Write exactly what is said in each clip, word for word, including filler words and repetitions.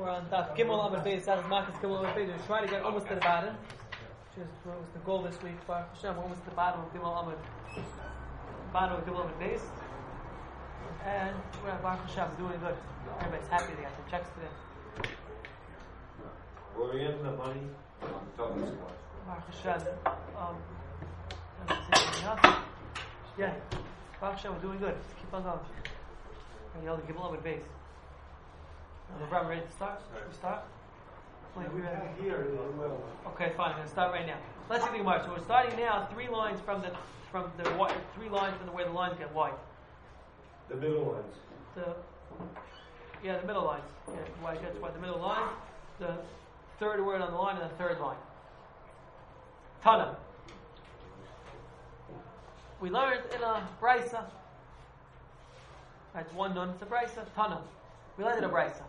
We're on Daf Gimel Amud Beis, Sadas Makas Gimel Amud Beis. We're trying to get almost to the bottom, which is what was the goal this week. Baruch Hashem, almost to the bottom of Gimel Amud, bottom of Gimel Amud Beis, and we're at Baruch Hashem doing good. Everybody's happy. They got their checks today. Were we in the money? I'm talking squad. Baruch Hashem. Um, enough. Yeah, Baruch Hashem, we're doing good. Just keep on going. And you'll Gimel Amud Beis. We're ready to start? We start? Like we here. Okay, fine. I'm going to start right now. Let's see the Gemara. So we're starting now. Three lines from the from the three lines from the where the lines get wide. The middle ones. The yeah, the middle lines. Yeah, why that's why the middle line. The third word on the line and the third line. Tana. We learned in a brisa. That's one nun. It's a brisa. Tana. We learned in a brisa.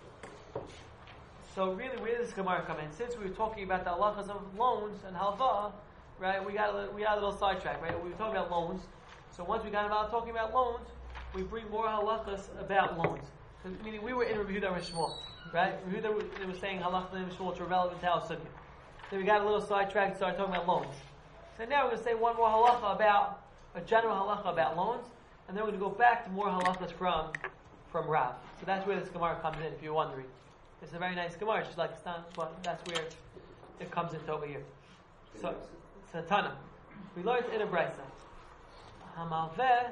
So really, where does this Gemara come in? Since we were talking about the halachas of loans and halva, right? We got a, we got a little sidetrack, right? We were talking about loans. So once we got about talking about loans, we bring more halachas about loans. So, meaning we were in Rabbi Yehuda and Shmuel, right? Rabbi Yehuda was saying halachas and Shmuel which are relevant to our sukkah. Then we got a little sidetrack and started talking about loans. So now we're going to say one more halacha about a general halacha about loans, and then we're going to go back to more halachas from from Rav. So that's where this Gemara comes in. If you're wondering. It's a very nice Gemara, just like it's not, but that's where it comes into over here. So, it's a Tana. We learned in a brisa. Hamalveh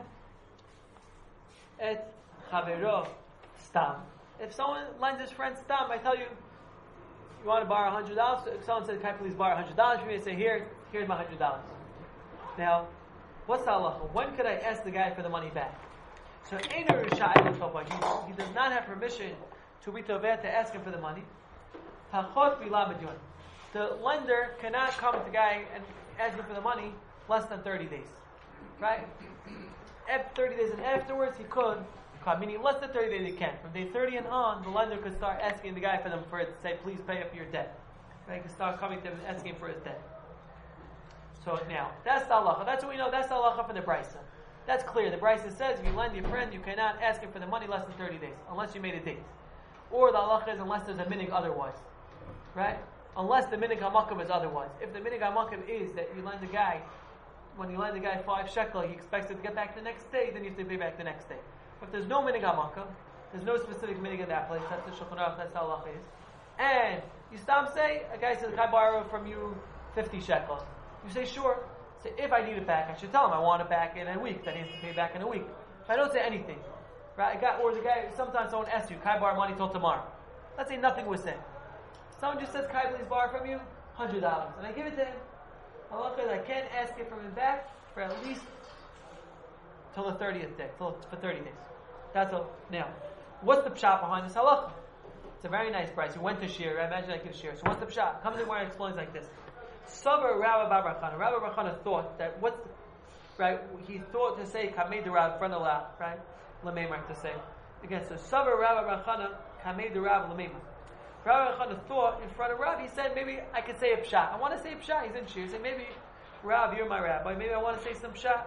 et chavero stam. If someone lends his friend stam, I tell you, you want to borrow a hundred dollars. If someone says, "Can I please borrow a hundred dollars for me?" I say, "Here, here's my hundred dollars." Now, what's the halacha? When could I ask the guy for the money back? So, he, he does not have permission to Ritovet to ask him for the money. The lender cannot come to the guy and ask him for the money less than thirty days. Right? After thirty days and afterwards he could, meaning less than thirty days he can. From day thirty and on, the lender could start asking the guy for them for it to say, please pay up your debt. Right? He could start coming to him and asking for his debt. So now, that's the halacha. That's what we know, that's the halacha for the brisa. That's clear. The brisa says if you lend your friend, you cannot ask him for the money less than thirty days, unless you made a date. Or the halacha is unless there's a minig otherwise. Right? Unless the minig hamakim is otherwise. If the minig hamakim is that you lend the guy, when you lend the guy five shekel, he expects it to get back the next day, then you have to pay back the next day. But if there's no minig hamakim, there's no specific minig in that place, that's the Shulchan Aruch, that's how halacha is. And you stop say, a guy says, can I borrow from you fifty shekels? You say, sure. Say, if I need it back, I should tell him I want it back in a week, then he has to pay back in a week. If I don't say anything, right? I got, or the guy, sometimes someone asks you, can I borrow money till tomorrow? Let's say nothing was said. Someone just says, can I please borrow from you? one hundred dollars. And I give it to him. Halacha is I can't ask it from him back for at least till the thirtieth day, till, for thirty days. That's all. Now, what's the pshat behind this halacha? It's a very nice price. You went to shir, I imagine I could shir. So what's the pshat? Comes in where it explains like this. Savar Rabbi Bar Chana. Rabbi Bar Chana thought that what's the, right? He thought to say Kamei the Rav in front of la, right? Lamemar to say. Again, so Savar Rabbi Bar Chana Kamei the Rav Lamemar. Rabbi Bar Chana thought in front of Rav, he said maybe I could say a pshat. I want to say a pshat. He's in shir. Say maybe Rav, you're my rabbi. Maybe I want to say some pshat.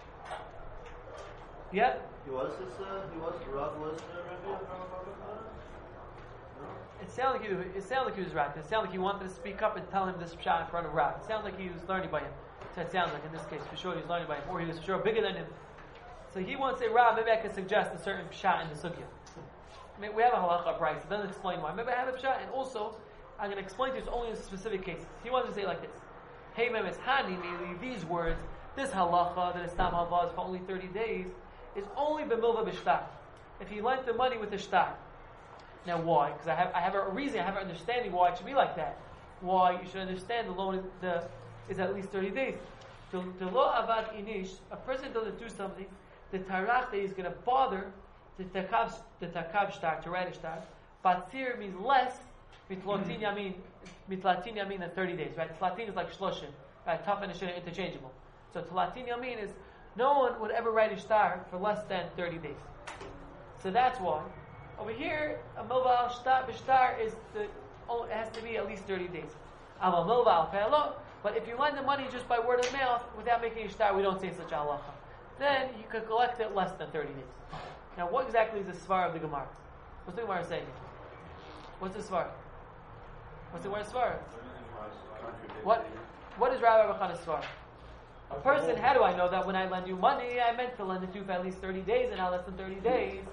Yeah. He was his. Uh, he was Rav was uh, Rabbi Bar Chana. It sounded like he was, it sounded like he was right. It sounded like he wanted to speak up and tell him this pshat in front of Rav. It sounds like he was learning by him. So it sounds like in this case, for sure he was learning by him, or he was for sure bigger than him. So he wants to say, Rav, maybe I could suggest a certain pshat in the sugya. I mean, we have a halacha price. It doesn't explain why. Maybe I have a pshat, and also I'm going to explain to you it's only in specific cases. He wants to say like this: Hey, memes hani meili. These words, this halacha that is tam halva is for only thirty days, is only b'milva b'shtar. If he lent the money with the shtar. Now why? Because I have I have a reason, I have an understanding why it should be like that. Why you should understand the loan is, the, is at least thirty days. The lo avad inish, a person doesn't do something, the tarach that he's going to bother the takav the takav shtar to write a shtar. Batzir means less. Mitlatin yamin mitlatin yamin than thirty days. Right? Tlatin is like shloshim. Right? Taf and shir interchangeable. So tlatin yamin is no one would ever write a shtar for less than thirty days. So that's why. Over here, a milva shtar b'shtar is the oh, it has to be at least thirty days. Am a milva al pe'alo. But if you lend the money just by word of mouth without making a shtar, we don't say such a halacha. Then you could collect it less than thirty days. Now, what exactly is the svar of the Gemara? What's the Gemara saying? What's the svar? What's the word svar? What? What is Rabbi Bachana's svar? A person, how do I know that when I lend you money, I meant to lend it to you for at least thirty days and not less than thirty days?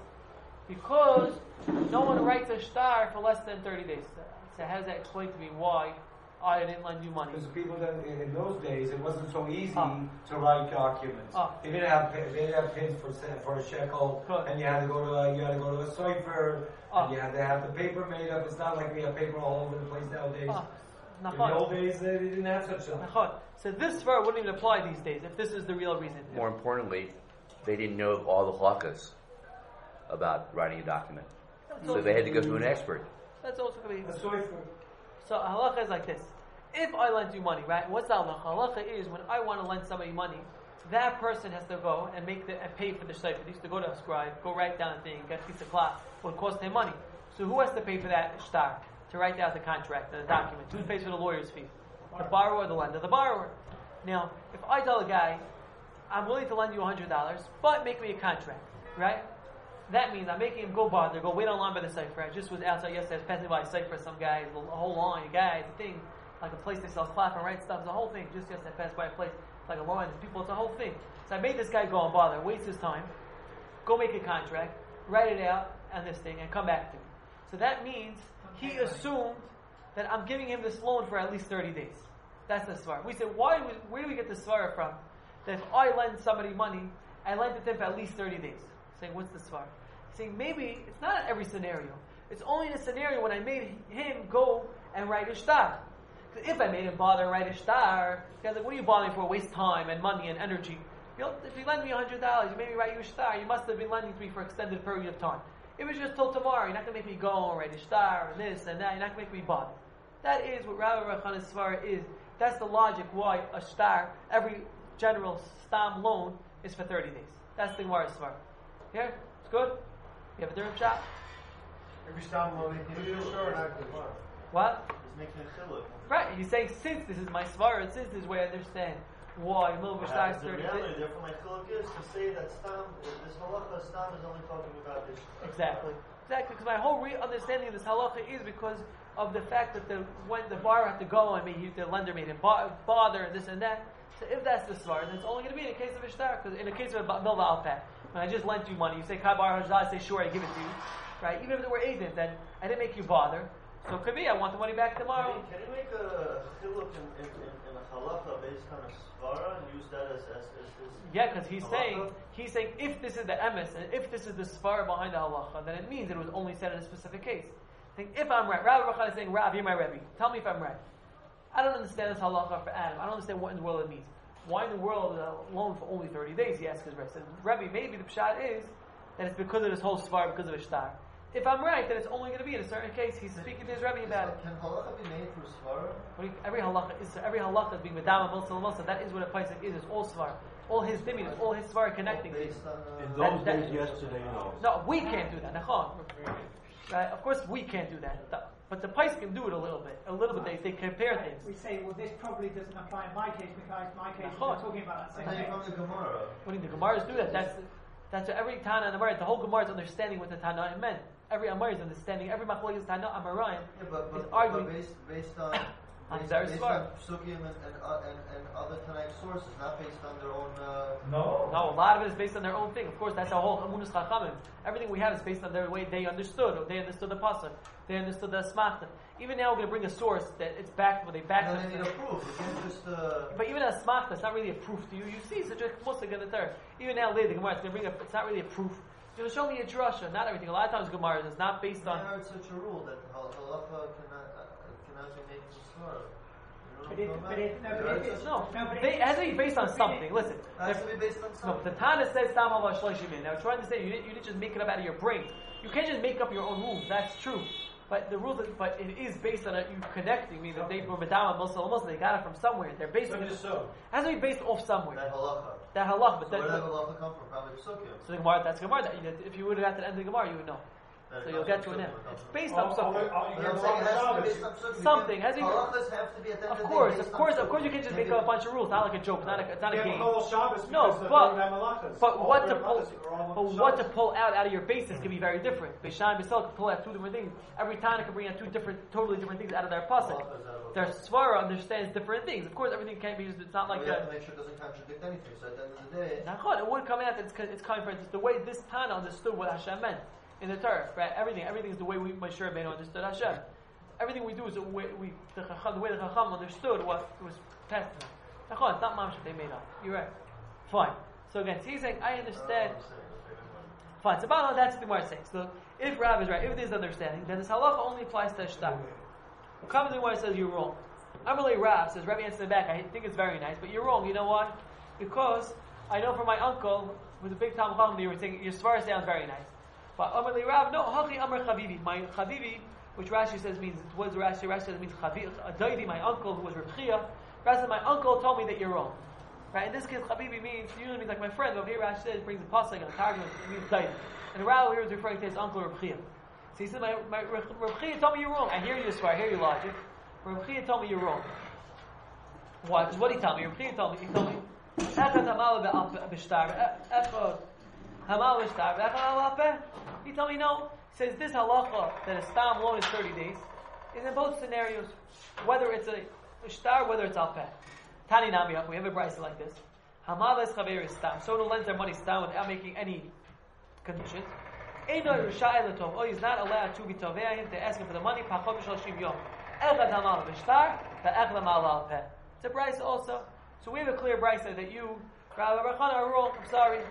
Because no one writes a star for less than thirty days. So how does that explain to me why I didn't lend you money? Because people that in those days it wasn't so easy Ah. to write documents. Ah. They didn't have they didn't have pins for se- for a shekel, Good. and you had to go to a, you had to go to a cipher, Ah. and you had to have the paper made up. It's not like we have paper all over the place nowadays. Ah, In the nachon. old days they didn't have such stuff. Nachon. So this svar wouldn't even apply these days if this is the real reason. More importantly, they didn't know all the halakas about writing a document. That's So also- they had to go to an expert. That's also going to be. A cipher. So halacha is like this. If I lend you money, right? What's the halacha? Halacha is when I want to lend somebody money, that person has to go and make the and pay for the shayfa. They used to go to a scribe, go write down a thing, get a piece of cloth. Will cost him money. So who has to pay for that shtar to write down the contract and the document? Who pays for the lawyer's fee? The borrower or the lender? The borrower. Now, if I tell a guy, I'm willing to lend you one hundred dollars, but make me a contract, right? That means I'm making him go bother, go wait online by the cipher. I just was outside yesterday, I was passing by a cipher, some guy, a whole line of guys, a thing, like a place they sell cloth and write stuff. It's a whole thing. Just yesterday, I passed by a place, it's like a line of people. It's a whole thing. So I made this guy go and bother, waste his time, go make a contract, write it out, and this thing, and come back to me. So that means he assumed that I'm giving him this loan for at least thirty days. That's the svara. We said, why? Do we, where do we get the svara from? That if I lend somebody money, I lend it to him for at least thirty days. Saying, what's the svara? Saying maybe it's not in every scenario. It's only in a scenario when I made him go and write a shtar. If I made him bother and write a shtar, guys like, what are you bothering for? Waste time and money and energy. You know, if you lend me one hundred dollars, you made me write you a shtar, you must have been lending to me for an extended period of time. If it's just till tomorrow, you're not going to make me go and write a shtar and this and that. You're not going to make me bother. That is what Rabbi Rachana's svara is. That's the logic why a shtar, every general stam loan, is for thirty days. That's the Gemara's svara. Here? It's good? You have a different shot? Every time we'll make it a sure not good. What? He's making a chiluk. Right, he's saying since this is my svara, since this is where I understand why Milva Shtar is The thirty reality, days. therefore, my chiluk is to say that stam, this halacha stam is only talking about this. Exactly. Exactly, because my whole re- understanding of this halacha is because of the fact that the when the borrower had to go and maybe the lender made him bo- bother and this and that. So if that's the svara, then it's only going to be in a case of a shtar. Because in a case of a milva alpah, when I just lent you money, you say kai bar hajdah, I say sure, I give it to you, right? Even if it were agent, then I didn't make you bother. So it could be I want the money back tomorrow. Can you, can you make a chiluk in, in, in, in a halacha based on a svara and use that as as, as his? Yeah, because he's halacha? saying he's saying if this is the emes and if this is the svara behind the halacha, then it means it was only said in a specific case. Think if I'm right, Rabbi Bachana is saying, Rav, you're my Rebbe. Tell me if I'm right. I don't understand this halacha for Adam. I don't understand what in the world it means. Why in the world is a loan for only thirty days? He asks his Rebbe. Says, Rebbe, maybe the pshat is that it's because of this whole svara, because of a shtar. If I'm right, then it's only going to be in a certain case. He's speaking to his Rebbe about it. Can halacha be made through svara? What do you- Every halacha is every halacha is being medama milsa milsa. That is what a paisik is. It's all svara. All his dimin is all his svara connecting things. Based on, uh, In That- those that- days, yesterday, no. No, we can't do that. Nachon. Right? Of course, we can't do that. The- But the Pais can do it a little bit. A little bit. They, they compare things. We say, well, this probably doesn't apply in my case because my case Nachon. we're talking about I that thought same you thing. from the Gemara. What do you, the Gemaras do that? That's that's what every Tana and Amar. The whole Gemara is understanding what the Tana meant. Every Amar is understanding. Every Machlokes Tana Amarayim Yeah, but, is but, arguing. but based, based on On based, their based svara. on Psukim and, and, uh, and, and other Tanaic sources, not based on their own. Uh, No. No, a lot of it is based on their own thing. Of course, that's our whole Amunus Chachamim. Everything we have is based on their way they understood. Or they understood the pasuk. They understood the smachta. Even now, we're going to bring a source that it's back where they back. and then they need a proof. You can't just. Uh, But even a smachta, it's not really a proof to you. You see such a musik in the third. Even now, later, the Gemara is going to bring up. It's not really a proof. You're going to show me a drasha, not everything. A lot of times, Gemara is not based I on. heard such a rule that hal- halacha cannot uh, cannot be made to svara. But it, but it, no, You but heard it, such- No, no, but they, it, it has to be based on something. Listen, It has if- to be based on no, something. the Tana says Tam al Shloshim. Now, trying to say you didn't, you didn't just make it up out of your brain. You can't just make up your own rules. That's true. But the rules, but it is based on a, you connecting. Meaning that they were Madama Muslim Muslim. They got it from somewhere. They're based on it. so. Has to be based off somewhere. That halacha. That halach, but So that. where did the halacha come from? Probably Psukim. So the Gemara, that's Gemara. That you, if you would have at the end of the Gemara, you would know. Then So it you'll comes get to from an M. Psukah. It's based Oh, on oh, Psukah. oh, you But I'm can saying it follow has to be Shabbos. based on Psukah. Something, has he- Halachas have to be at the end Of of the course, day of based course, on of course, you can just make up a bunch of rules. Not like a joke. It's not a, it's not a Yeah, game. but all Shabbos No, because they're but- doing their malachas. But All what to their pull, malachas are all but on what to Shabbos. pull out out of your basis can be very different. Beishan and Beisel can pull out two different things. Every Tana can bring out two different, totally different things out of their pasuk. Their svara understands different things. Of course, everything can't be used. It's not like we have a. to make sure it doesn't contradict anything. So at the end of the day, Nachon, it would come out that it's, it's coming from it's the way this Tana understood what Hashem meant in the Torah. Right? Everything, everything is the way we Moshe Rabbeinu understood Hashem. Everything we do is the way we the, Chacham, the way the Chacham understood what was passed to them. Nachon, it's not mamash that they made up. You're right. Fine. So again, he's saying, I understand. Fine. So about that's what the Gemara is saying. So if Rav is right, if there's understanding, then this halacha only applies to Shtar. Comes the Gemara says you're wrong. Amalei Rav says, Rabbi answers in the back. I think it's very nice, but you're wrong. You know why? Because I know from my uncle, who's a big Talmud Chacham, you were saying your svara sounds very nice. But Amalei Rav, no, Hachi Amar Chavivi. My Chavivi, which Rashi says means what does Rashi? Rashi says it means Chavivi. Adaidi, my uncle, who was Reb Chia. Rashi said, my uncle told me that you're wrong. Right? In this case, Chavivi means usually means like my friend. Over here, Rashi says brings a pasuk and a targum. It means Daidi. And the Rav here is referring to his uncle Reb Chia. So he said, my, my Reb Chia told me you're wrong. I hear you, swear. I hear your logic. Reb Chia told me you're wrong. Why? Because what did he tell me? Reb Chia told me. He told me. Echad hamal b'shtar. Echad hamal b'shtar. Echad hamal b'shtar. He told me no. He says this halacha that a stam loan is thirty days is in both scenarios, whether it's a, a shtar, whether it's al peh. Tani nami, we have a brisa like this. Hamal es chaver is stam. Someone who lends their money stam without making any conditions. Eino rishai l'tov. Oh, he's not allowed to be tovea him to ask him for the money. Pachom b'shalshim yom. Echad hamal b'shtar. Ve'echad hamal al peh. It's a brisa also. So we have a clear brisa that you, Rabbi Barchana, are wrong. I'm sorry.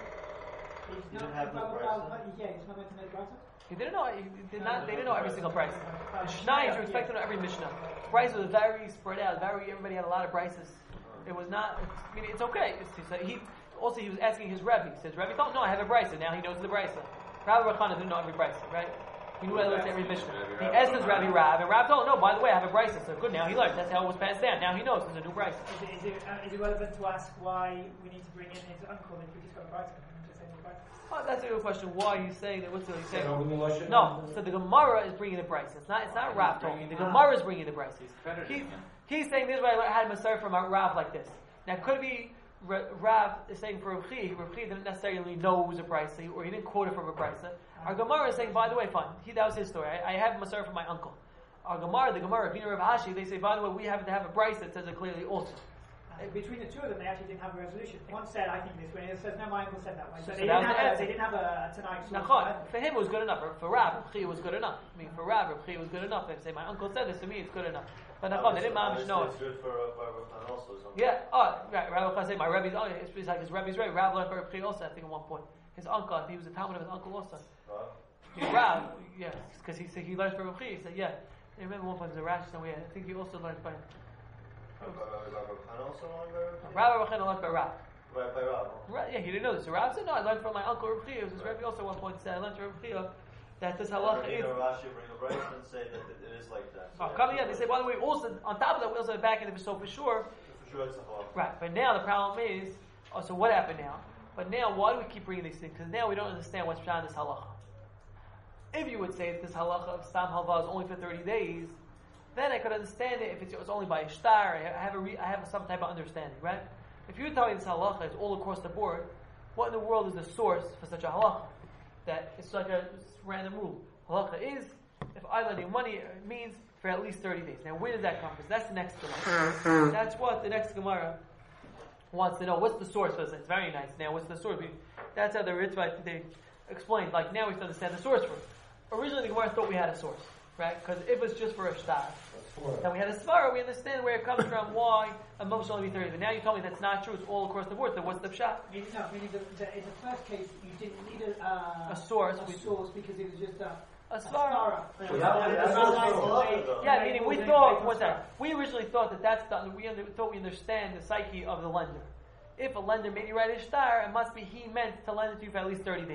You didn't have the brisa? Yeah, he's not meant to make brisa. He didn't know. He did not. They didn't know every single price. The Shnayim were expected to know every Mishnah. The price was very spread out. Very everybody had a lot of prices. It was not. It's, I mean, it's okay. It's, it's, he also he was asking his Rebbe. He says, Rebbe, don't know. I have a brisa. Now he knows the brisa. Rabbi Barchana didn't know every brisa, right? He knew how to look at every Mishnah. He asked his Rabbi Rab, and Rab told him, no, by the way, I have a brisa. So good. Now he learned. That's how it was passed down. Now he knows. There's a new brisa. Is it, is, it, uh, is it relevant to ask why we need to bring in his uncle if we just got a brisa? Just saying the brisa. Oh, that's a good question. Why are you saying that? What's he saying? So we wash it? No, so the Gemara is bringing the price. It's not. It's not Rav talking. The Gemara is bringing the price. He, he's saying this is why I had Masar from Rav like this. Now, it could be Rav is saying for Rav Chi. Rav Chi didn't necessarily know it was a price, or he didn't quote it from a price. Our Gemara is saying, by the way, fine. He, that was his story. I, I have Masar from my uncle. Our Gemara, the Gemara, Vina Rav Hashi, they say, by the way, we have to have a price that says it clearly also. Uh, between the two of them, they actually didn't have a resolution. One said, I think this way. It says, no, my uncle said that way. So So, they, that didn't was have the a, answer. they didn't have a tonight source. Nachon, for him it was good enough. For, for Rav, Rav Chi was good enough. I mean, for Rav, Rav Chi was good enough. They say, my uncle said this to me, it's good enough. But Nachon, they didn't mamish know it. It's good for uh, Rabbi Khan also. Something. Yeah, oh, right. Rabbi Khan say my Rebbe's. Oh, it's, it's like his Rebbe's right. Rav learned for Rav Chi also. I think at one point his uncle. He was a Talmud of his uncle also. Huh? Yeah, Rav, yeah, because he said he learned from Rav Chi. He said, yeah. I remember one point there was a rash somewhere. I think he also learned by Rabbi Khan also learned by Rabbi Khan learned by Rav. Right, by Rav. Right, yeah, he didn't know this. So Rav said, no, I learned from my uncle Rav Chi. It was his Rebbe also at one point said, I learned from Rav Chi that this halacha is. Rashi bring a brace and say that it is like that. Oh, come yeah, they say, by the way, also on top of that, we also have back in the so for sure. For sure, it's a halacha. Right, but now the problem is, oh, so what happened now? But now, why do we keep bringing these things? Because now we don't understand what's behind this halacha. If you would say that this halacha of stam halva is only for thirty days, then I could understand it if it's, it's only by a shtar. I have a re, I have some type of understanding, right? If you tell me this halacha is all across the board, what in the world is the source for such a halacha? That it's like a random rule. Halacha is, if I lend you money, it means for at least thirty days. Now, where does that come from? That's the next Gemara. That's what the next Gemara wants to know. What's the source for this? It's very nice. Now, what's the source? We, that's how the Ritzvah, they explained. Like, now we have to understand the source for it. Originally, the Gemara thought we had a source, right? Because if it's just for a shtar, then we had a svara, we understand where it comes from, why a mum should only be thirty. But now you told me that's not true, it's all across the board, so what's the pshat? Meaning, no, meaning the, the, in the first case, you didn't need a, uh, A source, a we- source because it was just a, A a svara. svara. So that- that's also halacha, though. Yeah, meaning we thought, what's that? We originally thought that that's done, we under, thought we understand the psyche of the lender. If a lender made you write a shtar, it must be he meant to lend it to you for at least thirty days.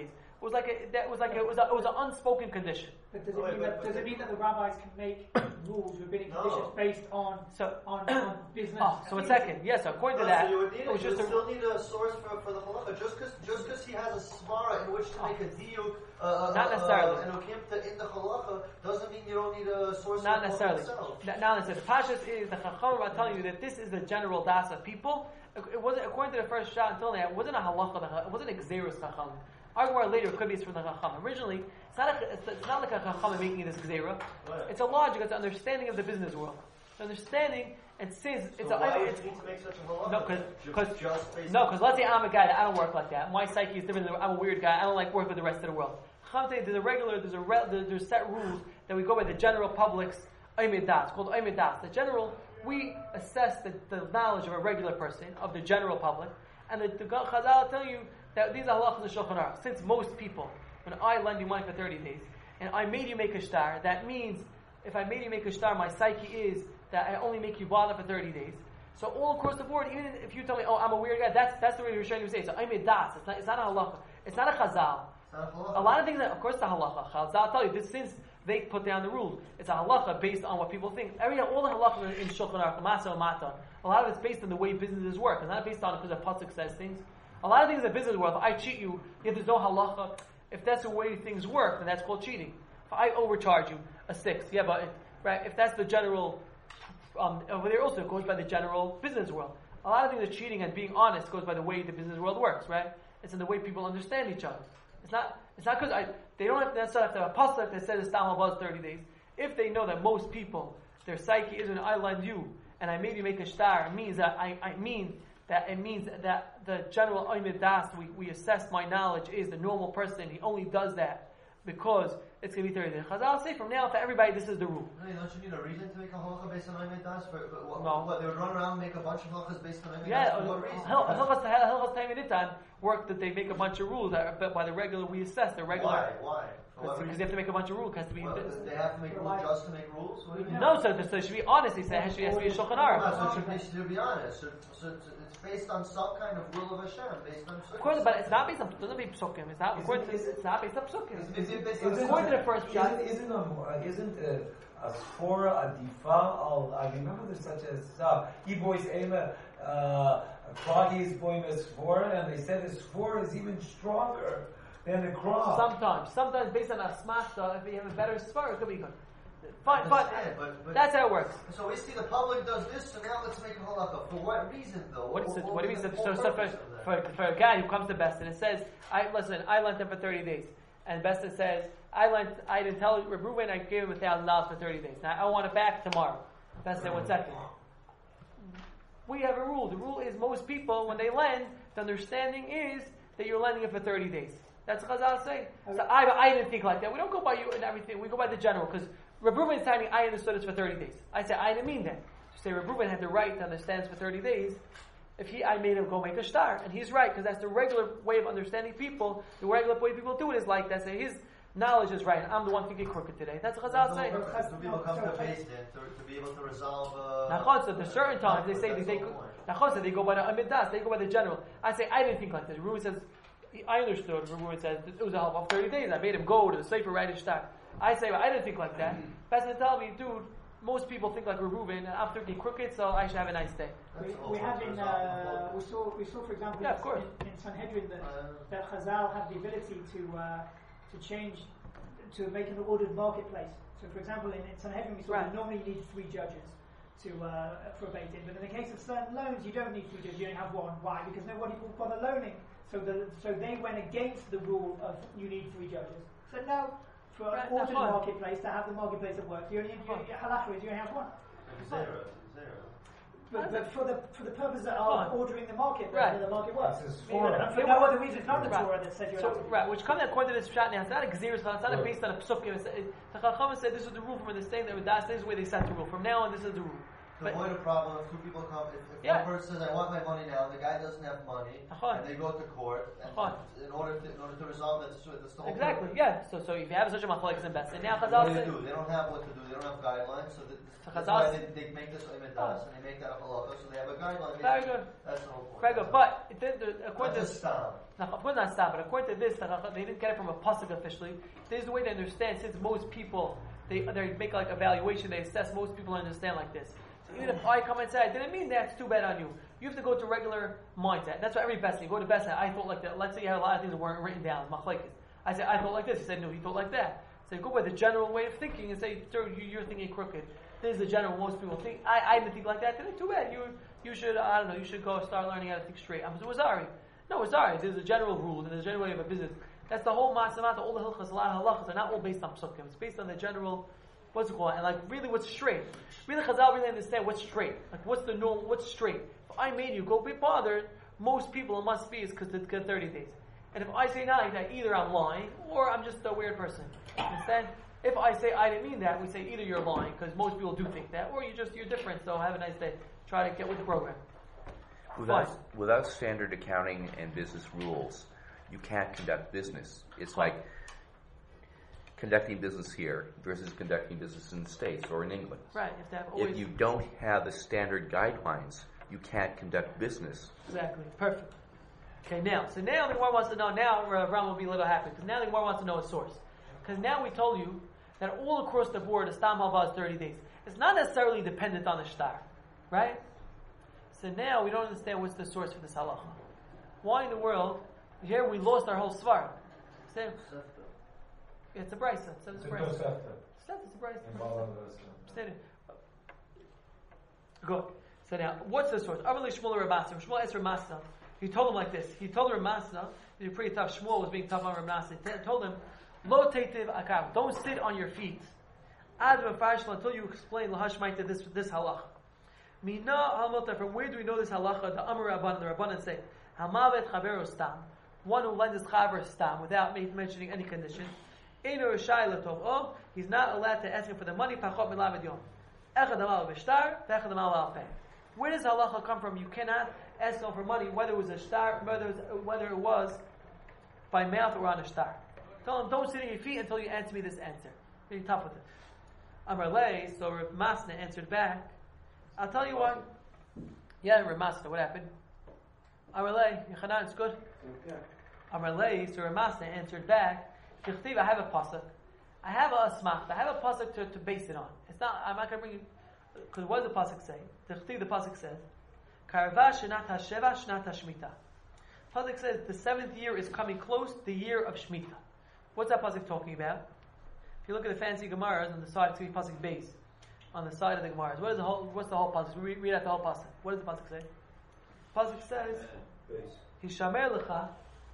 was like a, that was like a, it was a, it was an unspoken condition. But does it, Oh, wait, mean, but- that, but does the- it mean that the rabbis can make rules, rabbinic No. conditions based on So, on, on business? oh, so one second. Yes, according to No, that, so you would need it was you just would a. still need a source for, for the halacha. Just because just because he has a smara in which to make a diuk, uh, Not uh, necessarily. uh, and ukimta in the halacha doesn't mean you don't need a source. Not for the necessarily. halacha itself. N- Now, listen, the Pashas is the Chachamim are telling you that this is the general das of people. It wasn't according to the first shot until now. It wasn't a halacha. It wasn't a xeris Chachamim. Arguably later, it could be it's from the Chachamim. Originally, it's not a, it's, it's not like a Chachamim making this xera. Right. It's a logic. It's an understanding of the business world. It's understanding and says it's So a. why It's, would you need to make such a halacha? no, because Just- just based no, on- because let's say I'm a guy that I don't work like that. My psyche is different. Than, I'm a weird guy. I don't like work with the rest of the world. Chacham say there's a regular, there's a re, there's, there's set rules that we go by the general public's Oimid Das, called Oimid Das. The general, we assess the, the knowledge of a regular person, of the general public, and the, the Chazal tell you that these are halachas of Shulchan Aruch. Since most people, when I lend you money for thirty days, and I made you make a shtar, that means if I made you make a shtar, my psyche is that I only make you bother for thirty days. So all across the board, even if you tell me, oh, I'm a weird guy, that's that's the way you're trying to say it. So I made das. It's not, it's not a halacha. It's not a chazal. It's not a halacha. A lot of things, that, of course, it's a halacha. Chazal tell you this since they put down the rules. It's a halacha based on what people think. Every all the halachas in Shulchan Aruch, Masa Mata, a lot of it's based on the way businesses work. It's not based on because a pasuk says things. A lot of things in the business world, if I cheat you, if there's no halacha, if that's the way things work, then that's called cheating. If I overcharge you a six, yeah, but if, right, if that's the general, um, over there also it goes by the general business world. A lot of things are cheating and being honest goes by the way the business world works, right? It's in the way people understand each other. It's not. It's not because I. They don't have necessarily have to have a pasuk that says it's above thirty days. If they know that most people, their psyche is when I lend you and I made you make a shtar, it means that I, I mean that it means that the general Oimid Das, we, we assess my knowledge is the normal person. He only does that because it's going to be thirty days. Chazal say from now for everybody this is the rule. No, don't you need a reason to make a halacha based on Oimid Das? For, for, what, No. what, they would run around and make a bunch of halachas based on Oimid Yeah, Das? For what reason? Hilchas Hilchas Taimiditan work that they make a bunch of rules that are by the regular we assess the regular. Why? Why? For what Because reason? they have to make a bunch of rules. It has to be. Well, they have to make rules just to make rules? What do you mean? No, so, so it should be honest. He said it should, it has to be a Shulchan Aruch. No, so it should be, should be honest. So, so it's, it's based on some kind of will of Hashem, based on Of course, but it's not based on. It doesn't be psukim. It's not. According to, it's not based on psukim. It's, it's, it's based Isn't- on According to the first shot. Isn't, isn't, a, uh, isn't a, a sfora, a difa, al, I remember there's such a, uh, e-boys, ema, uh, Claudius boy sfora, and they said the sfora is even stronger than the cross. Sometimes, sometimes based on asmachta, if you have a better svar, it could be good. Fine, I fine. understand, but- but- That's how it works. So we see the public does this, so now let's make a halacha. For what reason, though? What is it? What do you mean? was So, the so, whole so for, purpose of that? for, for a guy who comes to Bestin and says, "I listen, I lent him for thirty days," and Bestin says, "I lent, I didn't tell Reuben, I gave him a thousand dollars for thirty days. Now I want it back tomorrow." Bestin said, "One second. We have a rule. The rule is most people, when they lend, the understanding is that you're lending it for thirty days. That's what Chazal say. So I, I didn't think like that. We don't go by you and everything. We go by the general because Reuben is telling me I understood this for thirty days. I said I didn't mean that. To say Reuben had the right to understand this for thirty days. If he, I made him go make a shtar, and he's right because that's the regular way of understanding people. The regular way people do it is like that. Say his knowledge is right, and I'm the one thinking crooked today. That's what Chazal say. Purpose is to people come to Beis Din to, to be able to resolve. Uh, Nachon, so there's certain times they say they That's take. the point. Nachon, so they go by the Amidas, they go by the general. I say I didn't think like this. Reuben says I understood. Reuben says it was a half of thirty days. I made him go to the Sefer write his shtar. I say well, I didn't think like that. Pastor tell me, dude. Most people think like Reuben, and I'm thinking crooked, so I should have a nice day. We, That's we also have to in, resolve the uh, problem. we saw, we saw, for example, Yeah, of course. in, in Sanhedrin that, Uh, that Chazal have the ability to uh, to change, to make an ordered marketplace. So, for example, in, in Sanhedrin, we saw Right. that normally you need three judges to uh, for a beit din, but in the case of certain loans, you don't need three judges. You only have one. Why? Because nobody will bother loaning. So, the, so they went against the rule of you need three judges. So now, for Right, an ordered that's fine. marketplace to have the marketplace that works, you only you, Fine. you, halacha is you only have one. Zero, zero. But, but for the for the purpose of Fine. ordering the market, Right. the market works. It's a I mean, Torah. and for no other reason, it's not the Right. Torah that says you're So, allowed to do right, that. which comes according to this shot now, it's not a gzir, it's not, it's not based on a psukim. It's- it- The Chacham said this is the rule from understanding that with Das, this is where they set the rule. From now on, this is the rule. To avoid a problem if two people come, if, if Yeah. one person says, I want my money now, and the guy doesn't have money, Achon. and they go to court, and Achon. in order to, in order to resolve it, so that's the whole Exactly, purpose. yeah. So, so if you have such a machlokes and best, and now What Chazal do they said, do? They don't have what to do. They don't have guidelines, so that, So that's Chazal why said- they, they make this imitas, and they make that a halacha, so they have a guideline. very good, That's the whole point. very good. But it did, the, according That's to a stam. now, of course not stop, but according to this, they didn't get it from a pasuk officially. This is the way they understand. Since most people they they make like evaluation, they assess. Most people understand like this. So even if I come and say I didn't mean that, it's too bad on you. You have to go to regular mindset. That's why every best you go to best. I thought like that. Let's say you had a lot of things that weren't written down. Machlekes. I said I thought like this. He said no, he thought like that. So you go by the general way of thinking and say, sir, you, you're thinking crooked. This is the general most people think. I, I didn't think like that. Then too bad. You you should I don't know. You should go start learning how to think straight. I'm so sorry. No, it's sorry. There's a general rule and there's a general way of a business. That's the whole masamat. All the hilchas, a lot of halachas are not all based on psukim. It's based on the general, what's it called, and like really what's straight. Really, Chazal really understand what's straight. Like what's the norm? What's straight? If I made you go be bothered, most people it must be is because it's good thirty days. And if I say not like that, either I'm lying or I'm just a weird person. Understand? If I say I didn't mean that, we say either you're lying because most people do think that, or you just you're different. So have a nice day. Try to get with the program. Without, Fine. without standard accounting and business rules, you can't conduct business. It's Fine. like conducting business here versus conducting business in the States or in England. Right. You have to have always. If you don't have the standard guidelines, you can't conduct business. Exactly. Perfect. Okay, now, so now the Gemara wants to know, now uh, Ram will be a little happy, because now the Gemara wants to know a source. Because now we told you that all across the board, a Stam Halva is thirty days. It's not necessarily dependent on the shtar, right? So now we don't understand what's the source for this halacha. Why in the world, here we lost our whole svara. Same. It's a brisa. It's a It's a brisa. Tosefta. It's a brisa. In Balaam Rasa. Understand it? Good. So now, what's the source? Amalei Shmuel Ramasa. Shmuel asked Ramasa. He told him like this. He told Ramasa, he was pretty tough. Shmuel was being tough on Ramasa. He told him, Lo teitiv akav. Don't sit on your feet. Ad v'farshla until you explain lahashmaita this this halacha. Mina halmota. From where do we know this halacha? The Amar Rabban, the Rabbanan say, Hamavet chaveru stam. One who lends his chaver stam without mentioning any condition. Eino rishai latov. Oh, he's not allowed to ask him for the money. Pachot milamed yom. Echad amal b'shtar, v'echad amal al peh. Where does halacha come from? You cannot ask him for money, whether it was a shtar, whether it was, whether it was by mouth or on a shtar. Tell him, don't sit on your feet until you answer me this answer. Be tough with it. Amar lei, so Rav Masna answered back. I'll tell you why. Yeah, Rav Masna, what happened? Amar lei, Yechanan, it's good. Amar lei, so Rav Masna answered back. Kichtiv, I have a pasuk. I have a asmach. I have a pasuk to, to base it on. It's not. I'm not going to bring you. Because what does the pasuk say? Kichtiv, the pasuk says, Karva shenat hasheva shnat hashmita. Pasuk says the seventh year is coming close, the year of Shemitah. What's that pasuk talking about? If you look at the fancy Gemaras on the side, it's going to be pasuk base on the side of the Gemaras. What is the whole? What's the whole pasuk? We read, read out the whole pasuk. What does the pasuk say? Pasuk says, Hishamer lecha.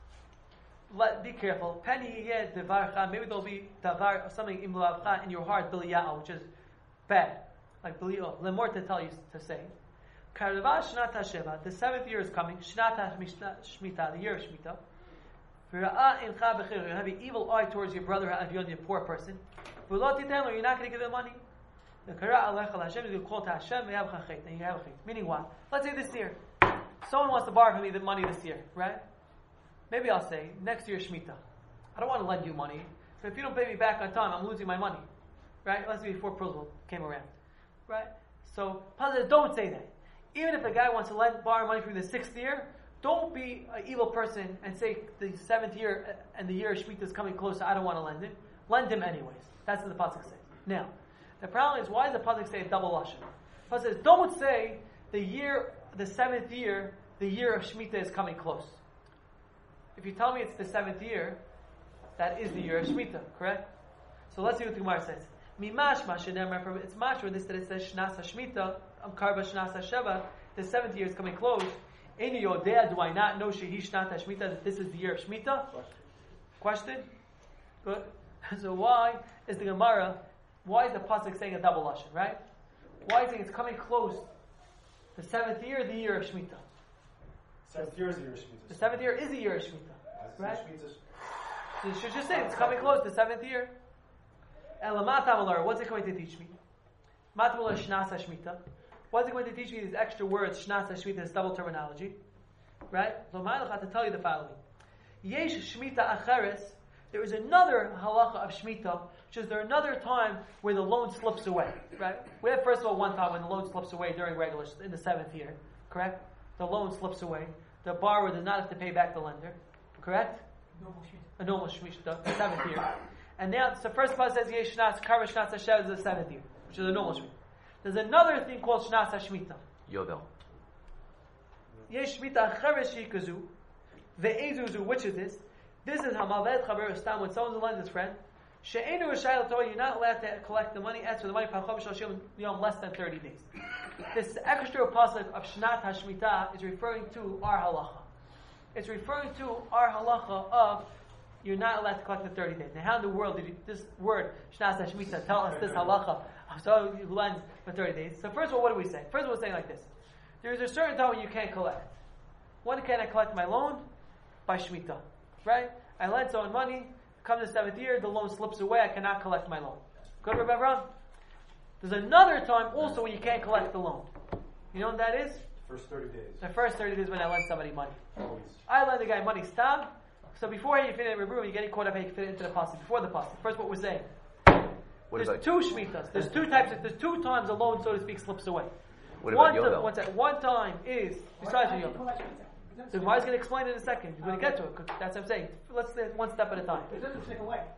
Let be careful. Penny yeh devarcha. Maybe there'll be davar something imlavcha in your heart, biliyah, which is bad, like biliyah. Lemor to tell you to say. Karva shnat hasheva. The seventh year is coming. Shnat hashmita, the year of Shemitah. You have an evil eye towards your brother, Avion, your poor person. You're not going to give him money. The Hashem is going to call to Hashem, and you have a chait. Meaning what? Let's say this year, someone wants to borrow from me the money this year, right? Maybe I'll say, next year Shemitah. I don't want to lend you money, so if you don't pay me back on time, I'm losing my money. Right? Let's say before Puzzle came around. Right? So, don't say that. Even if a guy wants to lend, borrow money from the sixth year, don't be an evil person and say the seventh year and the year of Shemitah is coming closer, I don't want to lend him. Lend him anyways. That's what the pasuk says. Now, the problem is, why does the pasuk say a double lashon? The pasuk says, don't say the year, the seventh year, the year of Shemitah is coming close. If you tell me it's the seventh year, that is the year of Shemitah, correct? So let's see what the Gemara says. Mimash mashenem, it's mashma this that it says Shnas HaShemitah, am karba Shnas HaSheva, the seventh year is coming close. Eni yodea, do I not know shehi Shnat HaShemitah, that this is the year of Shemitah? Question? Good. So why is the Gemara, why is the pasuk saying a double lashon, right? Why is it saying it's coming close? The seventh year, the year of Shemitah. Seventh year is the year of Shemitah. The seventh year is the year of Shemitah, right? Shemitah. So you should just say it's coming close, the seventh year. Elamat Amalar, what's it going to teach me? Matmula Shnas HaShemitah. What's he going to teach me these extra words, Shnas HaShmita, this double terminology? Right? So I have to tell you the following. Yesh Shmita Acheres, there is another halacha of Shmita, which is there another time where the loan slips away. Right? We have first of all one time when the loan slips away during regular, in the seventh year. Correct? The loan slips away. The borrower does not have to pay back the lender. Correct? Normal Shemitah. A normal Shemitah, the seventh year. And now, so first part says Yesh Shnas, Kara Shnas HaShev is the seventh year, which is a normal Shemitah. There's another thing called Shnas HaShemitah. Yovel. Yesh Shmita Acheres Shikazu, Ve'ezuzu, which is this? This is Hamaved Chaber Stam, when someone's lends his friend. She'enu Rishayel Torah, you're not allowed to collect the money, answer the money, Pachov Shashim, Yom, less than thirty days. This extra pasuk of Shnat HaShemitah is referring to our halacha. It's referring to our halacha of you're not allowed to collect the thirty days. Now, how in the world did you, this word, Shnat HaShemitah, tell us this halacha? So you lend for thirty days. So first of all, what do we say? First of all, we're saying like this. There is a certain time when you can't collect. When can I collect my loan? By Shemitah. Right? I lend someone money, come the seventh year, the loan slips away, I cannot collect my loan. Good, Rabbi Avram? There's another time also when you can't collect the loan. You know what that is? First thirty days. The first thirty days when I lend somebody money. Always. I lend the guy money, stop. So before you fit it in Rebbe, you're getting caught up how you fit it into the pasuk. Before the pasuk. First what we're saying. What There's about two Shemitahs. There's two types of, there's two times a loan, so to speak, slips away. what One, about time, Yovel? one, time, one time is, besides the Yovel. The Gemara is going to explain it in a second. He's going to get to it. 'Cause that's what I'm saying. Let's say one step at a time. It doesn't slip away.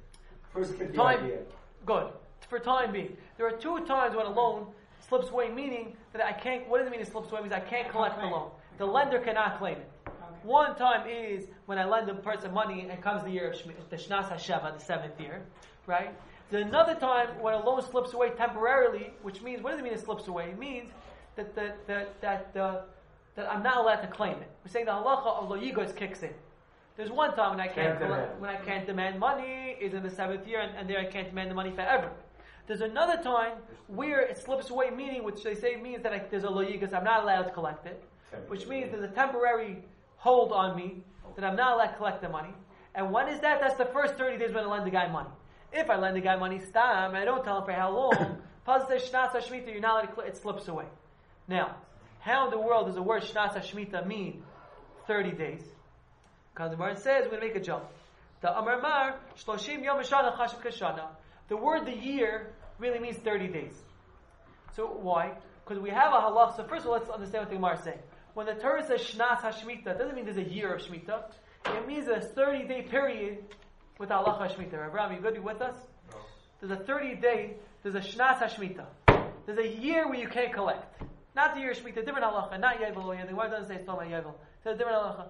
First get the Time, idea. good. For time being. There are two times when a loan slips away, meaning that I can't, what does it mean it slips away? It means I can't collect the loan. The lender cannot claim it. One time is when I lend a person money and comes the year of Shmi- the Shnas HaSheva, the seventh year, right? There's another time when a loan slips away temporarily, which means, what does it mean it slips away? It means that the, that that uh, that I'm not allowed to claim it. We're saying the halacha of lo yigos kicks in. There's one time when I can't, Can't collect, demand. when I can't demand money is in the seventh year, and, and there I can't demand the money forever. There's another time where it slips away, meaning which they say means that I, there's a lo yigos, I'm not allowed to collect it, which means there's a temporary hold on me that I'm not allowed to collect the money. And when is that? That's the first thirty days when I lend the guy money. If I lend the guy money stam and I don't tell him for how long, Paz says Shnat HaShemitah, you're not allowed to, it slips away. Now, how in the world does the word Shnat HaShemitah mean thirty days? Because the word says, we're going to make a jump. The Amar Mar, Shloshim Yom Shana Chashav Kashana. The word the year really means thirty days. So why? Because we have a halach. So first of all, let's understand what the Gemara is saying. When the Torah says Shnat HaShemitah, it doesn't mean there's a year of Shemitah. It means a thirty-day period with halacha Shemitah. Abraham, you good? You with us? No. There's a thirty-day, there's a Shnat HaShemitah. There's a year where you can't collect. Not the year of Shemitah, different halacha, not Yovel. The Gemara doesn't say it's talking about Yovel. It says different halacha.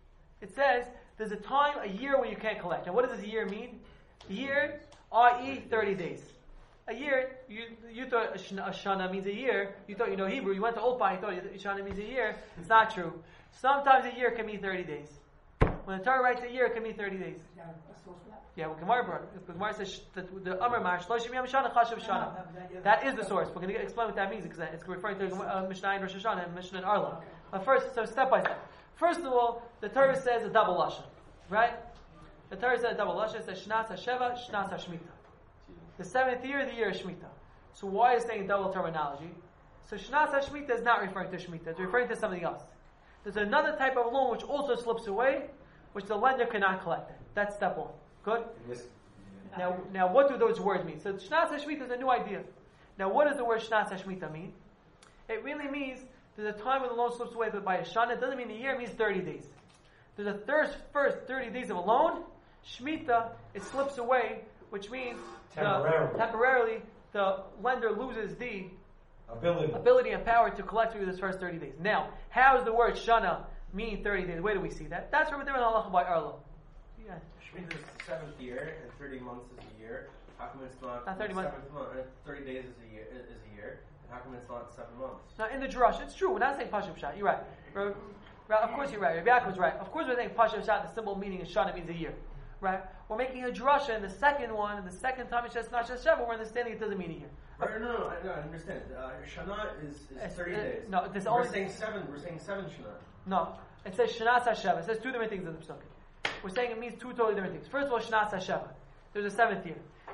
It says there's a time, a year where you can't collect. And what does this year mean? Year, that is thirty days. A year, you you thought a shana means a year. You thought you know Hebrew. You went to Olpa, you thought a shana means a year. It's not true. Sometimes a year can mean thirty days. When the Torah writes a year, it can mean thirty days. Yeah, a source for that. Yeah, well, Gemara brought it. The Gemara says that the Amar Mar Shloshim Yom Shana Chashav Shana. That is the source. We're going to explain what that means because it's referring to uh, Mishnah and Rosh Hashanah and Mishnah and Arla. But first, so step by step. First of all, the Torah says a double lashon, right? The Torah says a double lashon. It says Shnas HaSheva, Shnas HaShemitah. The seventh year, the year of Shemitah. So why is it saying double terminology? So Shnas HaShemitah is not referring to Shemitah. It's referring to something else. There's another type of loan which also slips away, which the lender cannot collect it. That's step one. Good? Yes. Now, now, what do those words mean? So Shnas HaShemitah is a new idea. Now, what does the word Shnas HaShemitah mean? It really means there's a time when the loan slips away, but by a shana, it doesn't mean a year, it means thirty days. There's a first, first thirty days of a loan. Shemitah, it slips away, which means Temporarily. The, temporarily the lender loses the Ability. ability and power to collect through this first thirty days. Now, how does the word shana mean thirty days? Where do we see that? That's from a different halacha by Arlo. Yeah. Shemitah is the seventh year, and thirty months is a year. How come it's not, Not thirty the months. seventh month? Uh, thirty days is a year. Is a year. And how come it's not seven months? Now, in the drush, it's true. We're not saying Pashup Shah. You're right. Ra- Ra- Of course, you're right. Rabbi Yaakov's right. Of course, we're saying Pashup Shah. The simple meaning is Shana means a year, right? We're making a drasha in the second one, and the second time it's just not just Sheva. We're understanding it doesn't mean a year. Right, no, no, I, no, I understand. Uh, Shana is, It's- is thirty it- days. no, this we're only- saying seven. We're saying seven Shana. No, it says Shnas HaSheva. It says two different things in the Pesachim. We're saying it means two totally different things. First of all, Shnas HaSheva. There's a seventh year.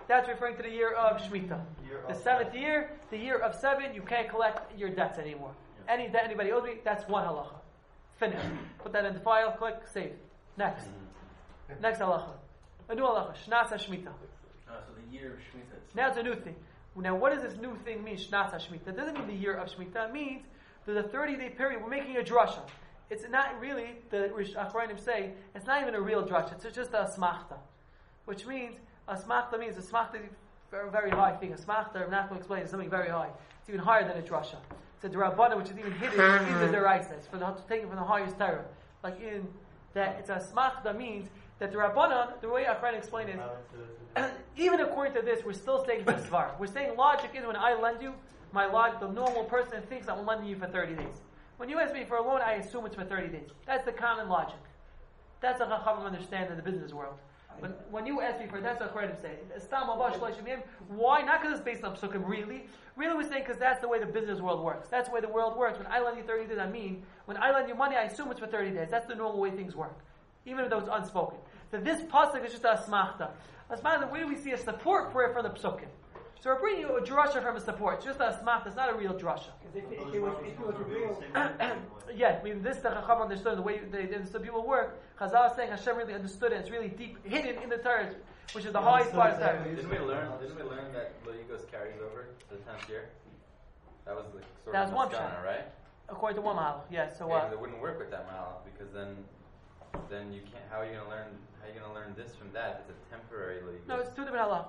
that's referring to the year of Shemitah. Year The of seventh seven. year, the year of seven, you can't collect your debts anymore. Any debt anybody owes me, that's one halacha. Finish. Put that in the file, click, save. Next. Next halacha. A new halacha. Shnas HaShemitah. Uh, so the year of Shemitah. itself. Now it's a new thing. Now what does this new thing mean, Shnas HaShemitah? It doesn't mean the year of Shemitah. It means there's a thirty-day period. We're making a drasha. It's not really, the Rish Achronim say, it's not even a real drasha. It's just a smachta. Which means, a smachta means, a smachta is a very, very high thing. A smachta, I'm not going to explain, is something very high. It's even higher than a drasha. It's a Drabbana, which is even hidden in the Deraisa. It's for the, taken from the highest Torah. Like in that, it's a smachta means that the Rabbanan, the way Achronim explain it, even according to this, we're still saying this svar. We're saying logic is when I lend you, my log, the normal person thinks I'm lending you for thirty days. When you ask me for a loan, I assume it's for thirty days. That's the common logic. That's what Chachamim understand in the business world. When, when you ask me for it, that's what Achronim say. Why? Not because it's based on psukim, really. Really we're saying because that's the way the business world works. That's the way the world works. When I lend you thirty days, I mean, when I lend you money, I assume it's for thirty days. That's the normal way things work. Even though it's unspoken. So this pasuk is just a smachta. A smachta, the way we see a support prayer from the psukim. So we're bringing you a drasha from a support. It's just a smachta. It's not a real drasha. Because if, if, it was, if it was a real... Yeah, I mean, this the Chacham understood the way they, they, some people work. Chazal is saying Hashem really understood it. It's really deep, hidden in the Torah, which is the highest part of the Torah. Didn't we learn? Didn't we learn that Loigos carries over to the tenth year? That was the sort That of was one maskana, shot. right? According to one mahal, yeah. So Yeah, uh, 'cause it wouldn't work with that mahal because then, then you can't. How are you going to learn? How are you going to learn this from that? It's a temporary Loigos. no, it's two different halach.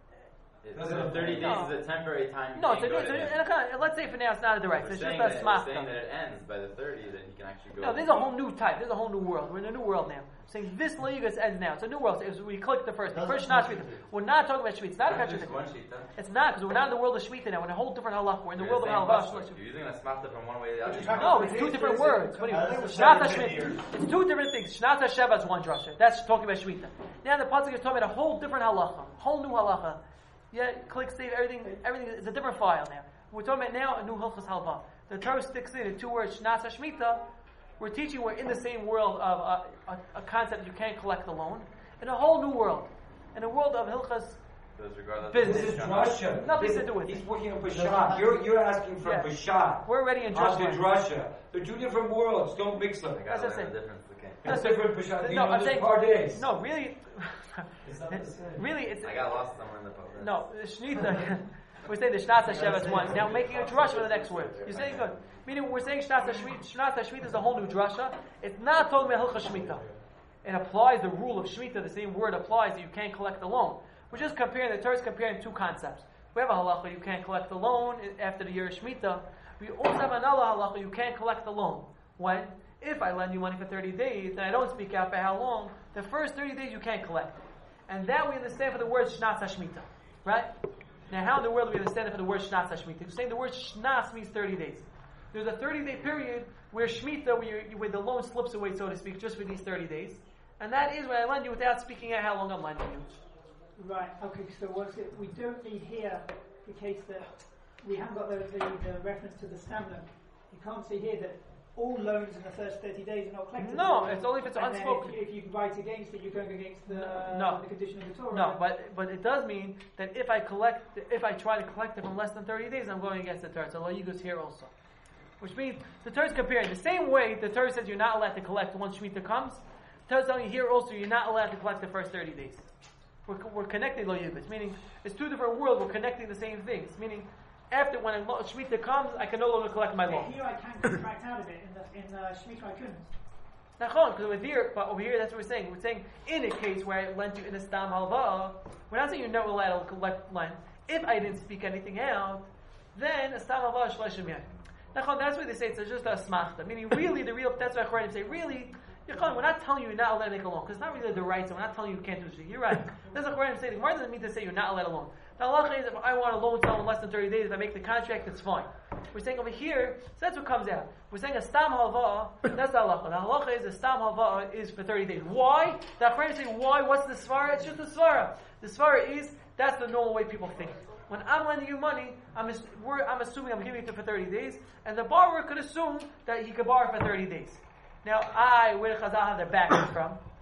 It, Doesn't so it- thirty days no. is a temporary time. You No, can't it's a, go it's to a, him. and a- let's say for now it's not a direct. We're It's just saying a that, we're saying smachta. that it ends by the thirty, that he can actually go. No, there's a whole new type. There's a whole new world. We're in a new world now. Saying this Leviticus ends now. It's a new world. So we click the first. The first Shnas Shmita. We're not talking about Shmita. It's not a Just contradiction. one sheet, then. It's not because we're not in the world of Shmita now. We're in a whole different halach. We're in the You're world of saying halach. pasuk. You're using a smachta from one way to the other. talking No, about it's two days, different days, words. days. What do you Uh, mean? that's Shnat seven HaShmita. years. It's two different things. Shnat HaSheva is one drasha. That's talking about Shmita. Now the pasuk is talking about a whole different halacha, whole new halacha. Yeah, click save everything. Everything is a different file now. We're talking about now a new hilchos halva. The Torah sticks in the two words Shnat HaShmita. We're teaching we're in the same world of uh, a, a concept you can't collect the loan, in a whole new world, in a world of hilchos. Goes regardless. Business. This is drasha. Nothing This to is- do with He's it. working on Peshat. You're, you're asking for Yeah. Peshat. We're already in Not the drasha. drasha. They're two different worlds. Don't mix them. I gotta That's learn it. the difference. Okay. It's different Peshat. You No, know I'm this saying par days. no, really. It's not the same. Really, it's I got lost somewhere in the program. no Shnita. We're saying the Shnat HaSheva is one. Now making a drasha for the next word. You're saying good. Meaning we're saying Shnat HaShmita. Shnat HaShmita is a whole new drasha. It's not talking about Hilchas Shmita. It applies the rule of Shmita. The same word applies that you can't collect the loan. We're just comparing. The Torah is comparing two concepts. We have a halacha you can't collect the loan after the year of Shmita. We also have another halacha you can't collect the loan. When? If I lend you money for thirty days and I don't speak out for how long, the first thirty days you can't collect it. And that we understand for the word Shnat HaShmita. Right? Now how in the world do we understand it for the word Shnat HaShmita? You're saying the word Shnas means thirty days. There's a thirty-day period where Shmita, where, you, where the loan slips away, so to speak, just for these thirty days. And that is when I lend you without speaking out how long I'm lending you. Right, okay, so what's it? We don't need here the case that we haven't got the, the, the reference to the stamina. You can't see here that all loans in the first thirty days are not collected. No, it's only if it's and then unspoken. If, if you write against it, you're going against the, No. the condition of the Torah. No, but but it does mean that if I collect, if I try to collect it from less than thirty days, I'm going against the Torah. So Allah goes here also, which means the Torah is comparing the same way the Torah says you're not allowed to collect once Shemitah comes. The Torah is telling you here also you're not allowed to collect the first thirty days. We're, we're connecting Lo Yibis, meaning it's two different worlds. We're connecting the same things, meaning after when a Shemitah comes, I can no longer collect my Yeah, loan. here I can contract out of it. In the in uh, Shemitah I couldn't. Nachon, because over here, but over here, that's what we're saying. We're saying in a case where I lent you in a stam halva, we're not saying you're not allowed to collect lend. If I didn't speak anything out, then a stam halva is shleishim yad. Nachon, that's why they say it's just a smachta. Meaning, really, the real. That's why I say, really. Nachon, we're not telling you you're not allowed to make a loan because it's not really the right. So we're not telling you you can't do this. You're right. That's what I'm saying. The Gemara doesn't mean to say you're not allowed to loan. The halacha is if I want to loan someone less than thirty days, if I make the contract, it's fine. We're saying over here, so that's what comes out. We're saying a stam halva, that's the halacha. The halacha is a stam halva is for thirty days. Why? The Achrayim say, why? What's the svara? It's just the svara. The svara is, that's the normal way people think. When I'm lending you money, I'm, ass- we're, I'm assuming I'm giving it to for thirty days, and the borrower could assume that he could borrow for thirty days. Now, I, where Chazal have their backing from,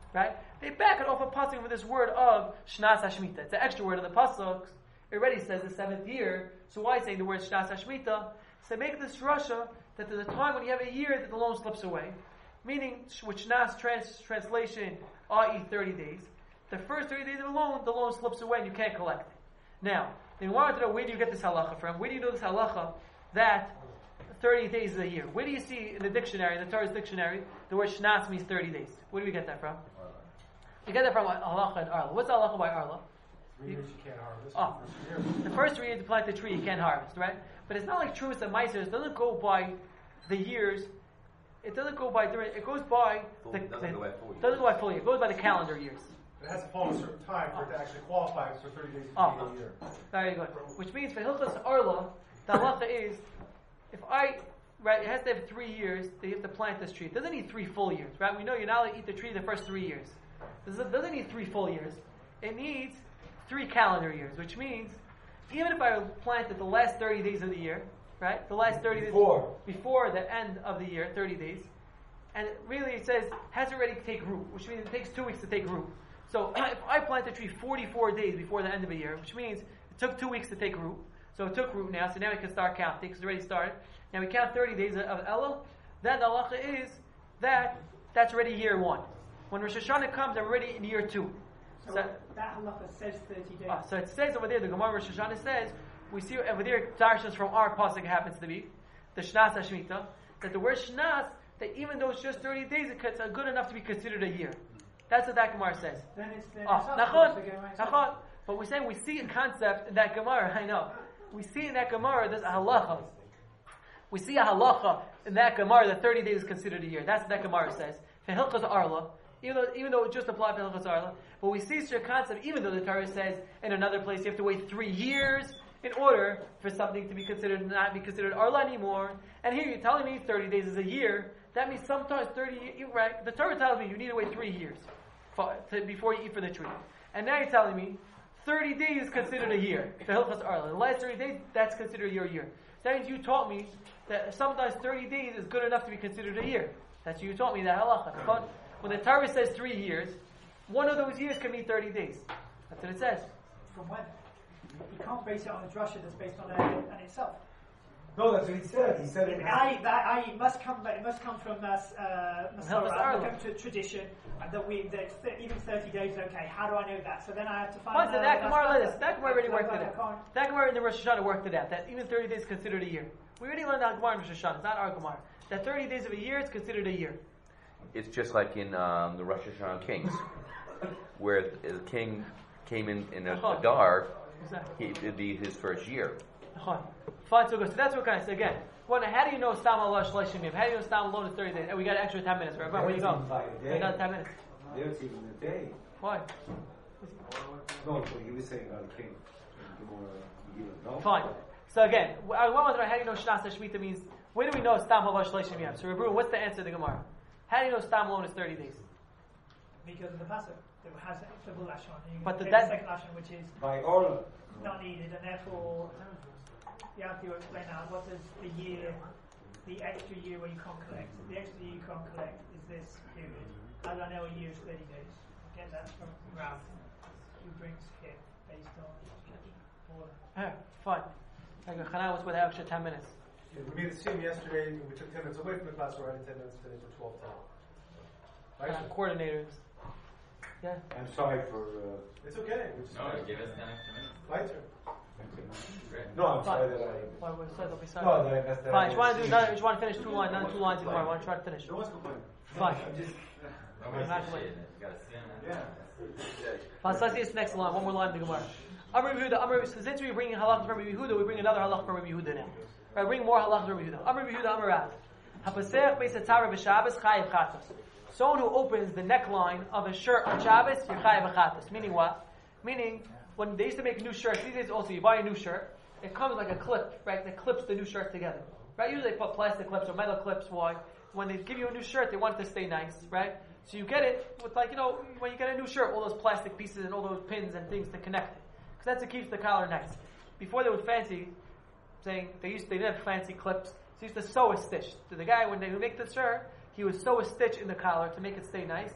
right? They back it off a pasuk with this word of Shnas Hashmita. It's an extra word in the pasuk. It already says the seventh year. So why say the word Shnas Hashmita? So make this Russia that there's a time when you have a year that the loan slips away. Meaning, with Shnas trans, translation, that is thirty days. The first thirty days of the loan, the loan slips away and you can't collect it. Now, they wanted to know, where do you get this halacha from? Where do you know this halacha that thirty days is a year? Where do you see in the dictionary, in the Torah's dictionary, the word Shnas means thirty days? Where do we get that from? You get that from halacha and arla. What's halacha by arla? Three years you can't harvest. Oh, the first three years to plant the tree, you can't harvest, right? But it's not like Trumas and Meisers. It doesn't go by the years. It doesn't go by during. It goes by Full, the. doesn't the go by full years. doesn't go by full year. It goes by the calendar years. It has to fall a certain time for it to actually qualify for thirty days to Oh, be a year. very good. Which means for Hilchas Arla, the halacha is, if I, right, it has to have three years, they have to plant this tree. It doesn't need three full years, right? We know you're not allowed to eat the tree the first three years. It doesn't need three full years. It needs three calendar years, which means, even if I planted the last thirty days of the year, right? The last thirty Before. days, before the end of the year, thirty days, and it really it says, has already take root, which means it takes two weeks to take root. So if I plant the tree forty-four days before the end of a year, which means it took two weeks to take root, so it took root now, so now we can start counting, because it's already started. Now we count thirty days of Elul, then the halacha is that that's already year one. When Rosh Hashanah comes, I'm already in year two. So, So, that halacha says thirty days. ah, so it says over there, the Gemara Rosh Hashanah says, we see over there, Darshans from our pasuk happens to be, the Shnas HaShemitah, that the word Shnas, that even though it's just thirty days, it's good enough to be considered a year. That's what that Gemara says. Then it's then Oh, it's us nachon, supposed to go right nachon. But we're saying we see a concept in that Gemara, I know. We see in that Gemara, there's a halacha. We see a halacha in that Gemara that thirty days is considered a year. That's what that Gemara says. For Hilchas Arla, even though, even though it just applies to Hilchas Arla, but we see such a concept, even though the Torah says in another place you have to wait three years in order for something to be considered, not be considered Arla anymore. And here you're telling me thirty days is a year. That means sometimes thirty, right? The Torah tells me you need to wait three years for, to, before you eat from the tree. And now you're telling me thirty days is considered a year. The Hilchas Arla. The last thirty days, that's considered your year. That means you taught me that sometimes thirty days is good enough to be considered a year. That's you taught me that halacha. But when the Torah says three years, one of those years can be thirty days. That's what it says. From when? You can't base it on a drasha that's based on, a, on itself. No, that's what he said. He said it. I, that I must come, it must come from us, uh, Hilchas Masorah, Arla. come to tradition, and that we that th- even thirty days. Okay, how do I know that? So then I have to find. Fine, so uh, that that's Gemara not- let us. That Gemara already so worked I it out. can't- That Gemara in the Rosh Hashanah worked it out. That even thirty days is considered a year. We already learned that Gemara in Rosh Hashanah. It's not our Gemara. That thirty days of a year is considered a year. It's just like in um, the Rosh Hashanah Kings, where the king came in in a Adar, Exactly. he, it'd be his first year. Fine, so good. So that's what kind of say again. One, how do you know Stam Allah Shleshim Yom? How do you know Stam alone is thirty days? And we got an extra ten minutes, right? Where do you go? We got ten minutes. There's even a day. Why? No, but he was saying about the king. You don't know. Fine. So again, I want to know how do you know Shnas Shemitah means? Where do we know Stam Allah Shleshim Yom? So Rebru, what's the answer to the Gemara? How do you know Stam alone is thirty days? Because of the pasuk that has double lashon. You But the take that- the second lashon, which is By Orla. not needed, and therefore you have to explain now what is the year, the extra year where you can't collect. The extra year you can't collect is this period. How do I know a year is thirty days? Get that from Rav, who brings here based on order. Yeah, fine. Okay, Hanan was with the extra ten minutes. Yeah, we made the same yesterday. We took ten minutes away from the class. We're adding ten minutes today for twelve ten. Right? Uh, coordinators. Yeah. I'm sorry for. Uh, It's okay. We just No, you gave us ten extra minutes. my turn. Great. no, I'm Fine. sorry that I. Why, why, sorry, don't be sorry. No, that I messed that Fine, up. just want to do another, just want to finish two lines, another two lines anymore. I want to try to finish. No one's complaining. Fine. I'm just. Nobody's Not appreciating it. You gotta see it. Yeah. Fine, so let's see this next line. One more line of the Gemara. Amar Rabbi Yehuda, Amar, so since we're bringing halachas from Rabbi Yehuda, we bring another halach from Rabbi Yehuda now. Right, bring more halachas from Rabbi Yehuda. Amar Rabbi Yehuda, Amar Rav. Hapasech beisatara b'Shabbos chayiv chatos. Someone who opens the neckline of a shirt on Shabbos, you're chayiv chatos. Meaning what? Meaning, when they used to make new shirts, these days also you buy a new shirt, it comes like a clip, right, that clips the new shirt together. Right? Usually they put plastic clips or metal clips. Why? When they give you a new shirt, they want it to stay nice, right? So you get it with like, you know, when you get a new shirt, all those plastic pieces and all those pins and things to connect it. Because that's what keeps the collar nice. Before they were fancy, saying they used they didn't have fancy clips, so they used to sew a stitch. So the guy, when they would make the shirt, he would sew a stitch in the collar to make it stay nice.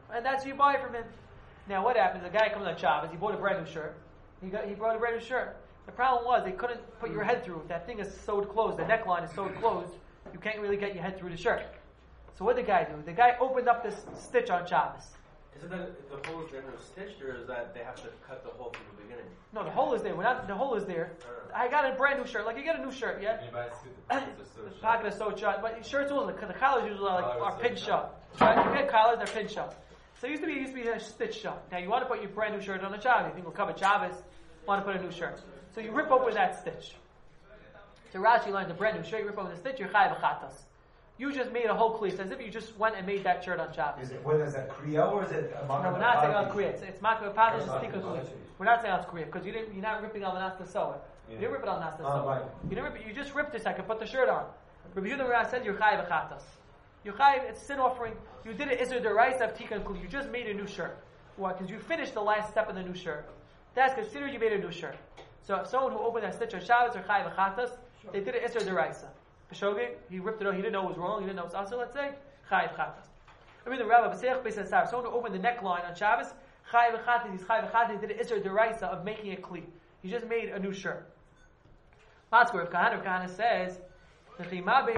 and that's what you buy from him. Now, what happens? The guy comes on Shabbos. He bought a brand new shirt. He got he brought a brand new shirt. The problem was they couldn't put your head through. That thing is sewed closed. The neckline is sewed closed. You can't really get your head through the shirt. So what did the guy do? The guy opened up this stitch on Shabbos. Is it that the hole is then stitched, or is that they have to cut the hole from the beginning? No, the hole is there. We're not, the hole is there. I got a brand new shirt. Like you get a new shirt, yeah? You buy a suit, the pockets are so The shut. pocket is so shut. But shirts also, the collars usually are, like, Collars are are pinned so shut. Right? You get collars, they're pinned shut. So it used to be, it used to be a stitch shut. Now you want to put your brand new shirt on the Shabbos. You think we'll cover Shabbos. Want to put a new shirt. So you rip open that stitch. So Rashi learned a brand new shirt. You rip open the stitch, you're chayav chatas. You just made a whole kli. It's as if you just went and made that shirt on Shabbos. Is it, what is that, Kriya or is it a No, we're not saying on Kriya. It's, it's Makar Patash, it's Tikkun Kli. We're not saying on Kriya because you didn't. You're not ripping on the Nas to sew it. You didn't rip it on Nas to Oh, sew right. it. You didn't rip it. You just ripped it so I could put the shirt on. Rabbi Yehuda Rav says you're chayav chatas. You're chayav. It's sin offering. You did it. Iser deraisa of Tikkun Kli. You just made a new shirt. Why? Because you finished the last step of the new shirt. That's considered you made a new shirt. So if someone who opened that stitch on Shabbos or chayav chatas, they did it Iser deraisa. Khashoggi, he ripped it out. He didn't know it was wrong. He didn't know it was also. Let's say chayav chatas. I mean the Rabbi B'seich B'sasar. Someone who opened the neckline on Shabbos, chayav chatas. He's chayav chatas. He did it Iser deraisa of making a kli. He just made a new shirt. Matzker of Kahana, Kahana says, what's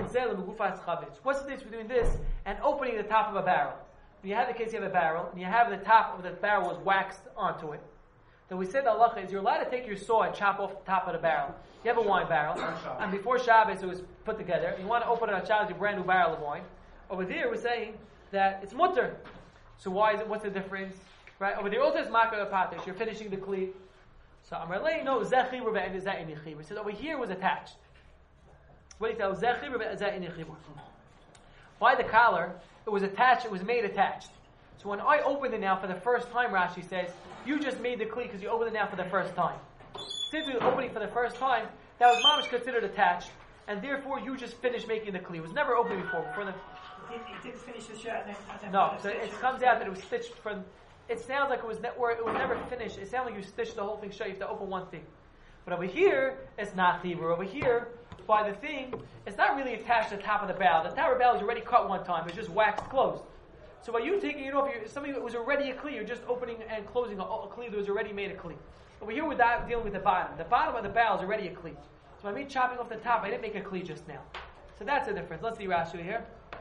the difference between this and opening the top of a barrel? When you have the case, you have a barrel, and you have the top of the barrel was waxed onto it. Then we said the halacha is you're allowed to take your saw and chop off the top of the barrel. You have a wine barrel, and before Shabbos it was put together. You want to open it on Shabbos, your brand new barrel of wine. Over there we're saying that it's mutter. So why is it? What's the difference? Right over there, also is makar patish. You're finishing the kli. So Amrlei no zechi rebe and zeh inichibur. So over here was attached. What do you tell zechi rebe zeh inichibur? By the collar, it was attached. It was made attached. So when I opened it now for the first time, Rashi says you just made the kli because you opened it now for the first time. Since we were opening for the first time, that was mamish considered attached, and therefore you just finished making the kli. It was never opened before. Before the It, it didn't finish the shirt. And then, and then no, put a so stitch it on comes out that it was stitched from. It sounds like it was ne- or it was never finished. It sounds like you stitched the whole thing shut. You have to open one thing. But over here, it's not chibur. Over here, by the thing, it's not really attached to the top of the barrel. The top of the barrel is already cut one time. It's just waxed closed. So by you taking it off, you're, something that was already a kli, you're just opening and closing a, a kli that was already made a kli. Over here, we're di- dealing with the bottom. The bottom of the barrel is already a kli. So by me chopping off the top, I didn't make a kli just now. So that's the difference. Let's see Rashi here.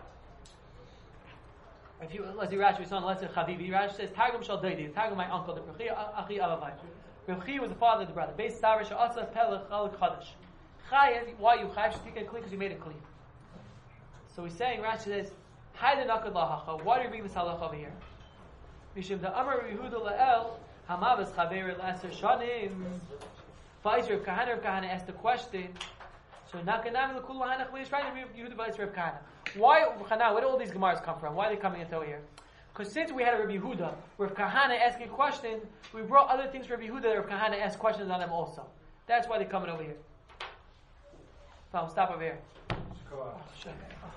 If you let's see Rashi, son, let's see Chavivi. Rashi says Targum shal Doidi. Targum my uncle, the Rav Chia Achi Alavai. Rav Chia was the father of the brother. Beis Tarish Asas Pelech Chalik Chadash. Chayev, why you chayev should take a kli because you made it clean. So he's saying Rashi says Hayden Akad Lahacha. Why do you bring this halacha over here? Mishum the Amar Yehuda Lael Hamavas Chaver Laser Shanim. Vice Rav Kahana Rav Kahana asked the question. So Nakanam Lekul Lahanach Leish right Yehuda Vice Rav Kahana. Why, Chana, where do all these Gemaras come from? Why are they coming into over here? Because since we had a Rabbi Yehuda, Rav Kahana asking a question, we brought other things for Rabbi Yehuda that Rav Kahana asked questions on them also. That's why they're coming over here. So I'll stop over here.